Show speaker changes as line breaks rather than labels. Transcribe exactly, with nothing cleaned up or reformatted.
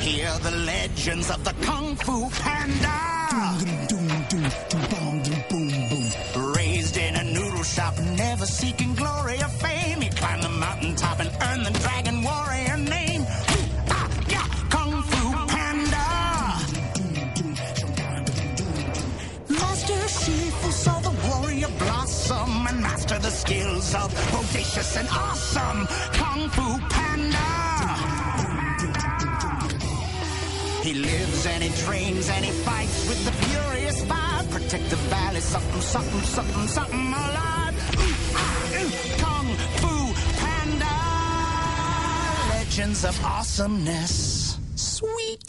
Hear the legends of the Kung Fu Panda. Raised in a noodle shop, never seeking glory or fame. He climbed the mountaintop and earned the Dragon Warrior name. Ah, yeah, Kung Fu Panda. Master Shifu saw the warrior blossom and master the skills of bodacious and awesome Kung Fu Panda. He lives and he trains and he fights with the furious five. Protect the valley, something, something, something, something alive. Ooh, ah, ooh, Kung Fu Panda. Legends of awesomeness. Sweet